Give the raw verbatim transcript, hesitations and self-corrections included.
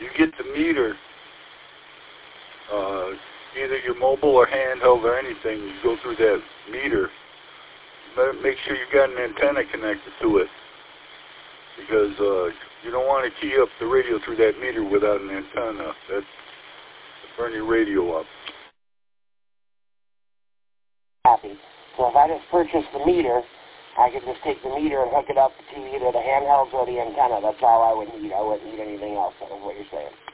you get the meter, uh, either your mobile or handheld or anything, you go through that meter, make sure you got an antenna connected to it, because uh, you don't want to key up the radio through that meter without an antenna. That's burn your radio up. Happy. So if I just purchase the meter, I could just take the meter and hook it up to either the handhelds or the antenna. That's all I would need. I wouldn't need anything else. That's what you're saying.